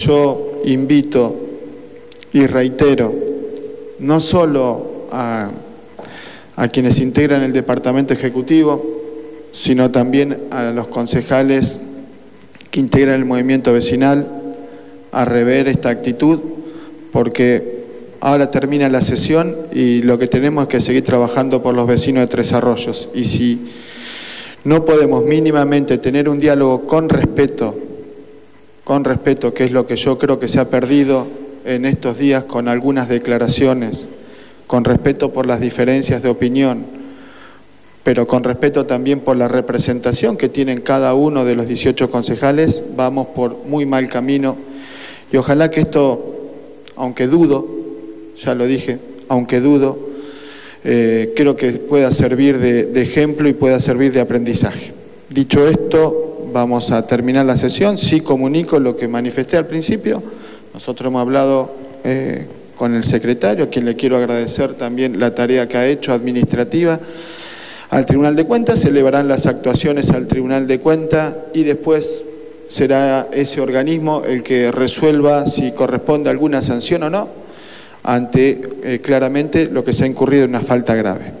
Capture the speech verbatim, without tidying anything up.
Yo invito y reitero, no solo a, a quienes integran el Departamento Ejecutivo, sino también a los concejales que integran el movimiento vecinal, a rever esta actitud, porque ahora termina la sesión y lo que tenemos es que seguir trabajando por los vecinos de Tres Arroyos. Y si no podemos mínimamente tener un diálogo con respeto, con respeto, que es lo que yo creo que se ha perdido en estos días con algunas declaraciones, con respeto por las diferencias de opinión, pero con respeto también por la representación que tienen cada uno de los dieciocho concejales, vamos por muy mal camino. Y ojalá que esto, aunque dudo, ya lo dije, aunque dudo, eh, creo que pueda servir de, de ejemplo y pueda servir de aprendizaje. Dicho esto, vamos a terminar la sesión. Sí comunico lo que manifesté al principio. Nosotros hemos hablado eh, con el secretario, a quien le quiero agradecer también la tarea que ha hecho administrativa. Al Tribunal de Cuentas se elevarán las actuaciones al Tribunal de Cuentas y después será ese organismo el que resuelva si corresponde alguna sanción o no ante eh, claramente lo que se ha incurrido en una falta grave.